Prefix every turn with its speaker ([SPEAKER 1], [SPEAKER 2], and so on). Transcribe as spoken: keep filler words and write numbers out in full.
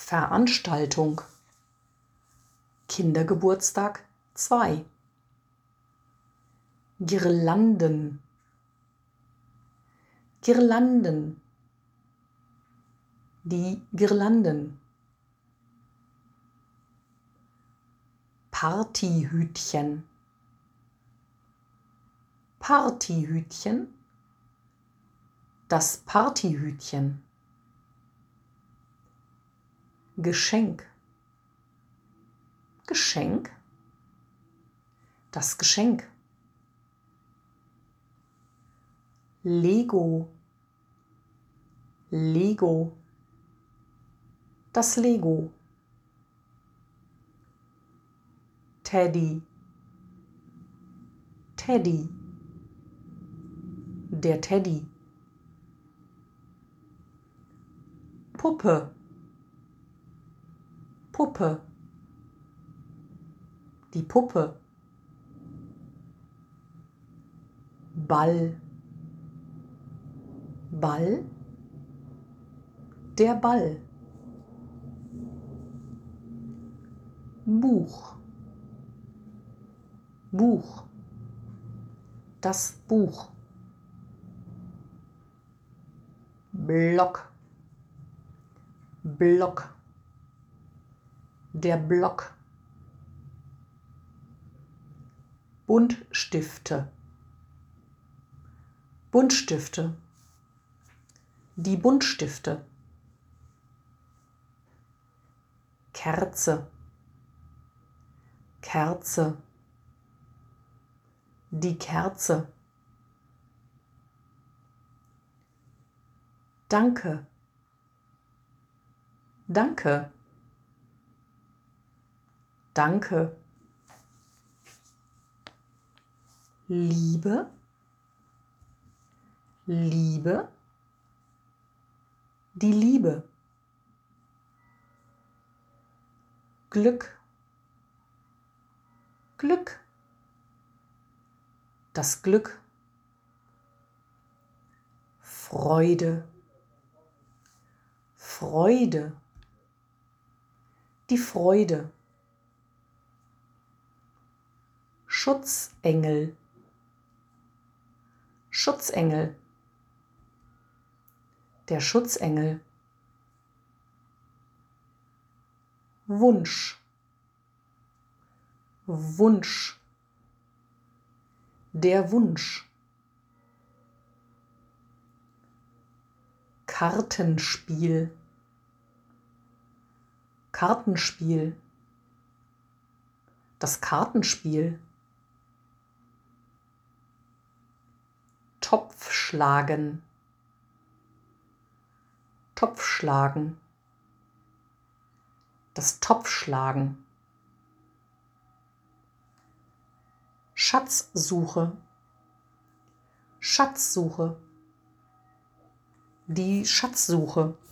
[SPEAKER 1] Veranstaltung. Kindergeburtstag zwei. Girlanden. Girlanden. Die Girlanden. Partyhütchen. Partyhütchen. Das Partyhütchen. Geschenk. Geschenk. Das Geschenk. Lego. Lego. Das Lego. Teddy. Teddy. Der Teddy. Puppe. Puppe. Die Puppe. Ball. Ball. Der Ball. Buch. Buch. Das Buch. Block. Block. Der Block. Buntstifte. Buntstifte. Die Buntstifte. Kerze. Kerze. Die Kerze. Danke. Danke. Danke. Liebe. Liebe. Die Liebe. Glück. Glück. Das Glück. Freude. Freude. Die Freude. Schutzengel. Schutzengel. Der Schutzengel. Wunsch. Wunsch. Der Wunsch. Kartenspiel. Kartenspiel. Das Kartenspiel. Topfschlagen. Topfschlagen. Das Topfschlagen. Schatzsuche. Schatzsuche. Die Schatzsuche.